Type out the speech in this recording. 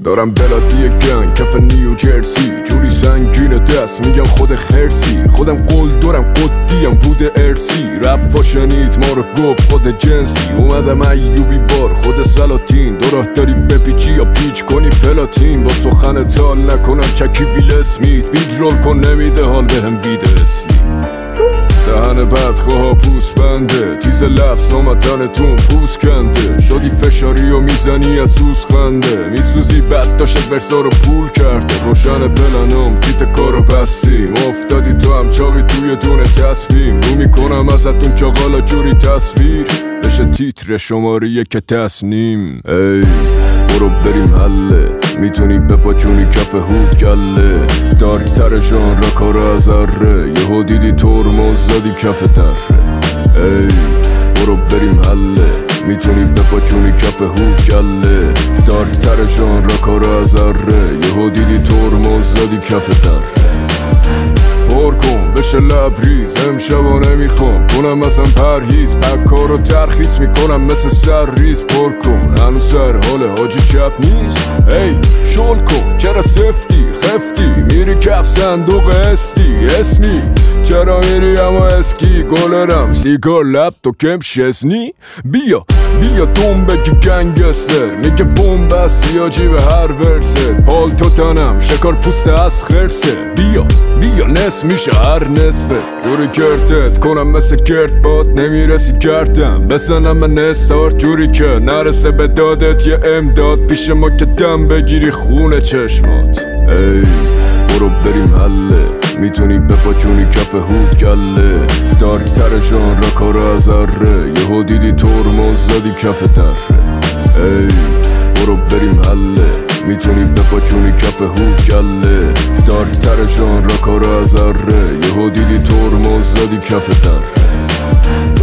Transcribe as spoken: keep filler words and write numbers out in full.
دارم بلادی گنگ کف نیو جرسی، جوری سنگین دست میگم خود خرسی. خودم قول دارم قدیم بود ارسی، رفا شنید ما رو گفت خود جنسی. اومدم ایوبی وار خود سلاطین، دو راه داری بپیچی یا پیچ کنی پلاتین. با سخن تال نکنم چکی ویل اسمیت، بیت رول کن نمیده حال بهم وید اسلی. دهن بدخواه پوست بنده، تیز لفظ آمدنتون پوست کنده. شدی فشاری و میزنی از سوز خنده، میسوزی بد داشت ورسا رو پول کرده. روشن پلنم کیت کارو بستیم، افتادی تو هم چاقی توی دونه تصمیم. رو میکنم ازتون چاقالا جوری تصویر بشه تیتر شماره یک تصنیم. ای برو بریم حله، میتونی بپاچونی کف هود گله. دارکتر جان را کار از اره، یهو دیدی ترمز زدی کف دره. ای برو بریم حله، میتونی بپاچونی کف هود گله. دارکتر جان را کار از اره، یهو دیدی ترمز زدی کف دره. پر کن بشه لبریز، امشبا نمیخوام کنم مثلا پرهیز. پکار رو ترخیص میکنم مثل سر ریز. پر کن هنوز سر حال حاجی چپ نیست. ای شل کن چرا سفتی خفتی، میری کف صندوق استی اسمی. چرا میری اما اسکی گلرم سیگار لب تو کم شزنی. بیا بیا دوم بگی گنگستر، میگه بومبستی آجی به هر ورست. پال تو تنم شکار پوست از خرسه. بیا بیا نصف میشه هر نصفه، جوری گردت کنم مثل گرد باد. نمیرسی کردم بزنم من استارت، جوری که نرسه به دادت یه امداد. پیش ما که دم بگیری خونه چشمات. ای برو بریم حله، میتونی بپاچونی کف هود گله. دارکتر جان را کار از اره، یهو دیدی ترمز زدی کف دره. ای برو بریم حله، میتونی بپاچونی کف هود گله. دارکتر جان را کار از اره، یهو دیدی ترمز زدی کف دره.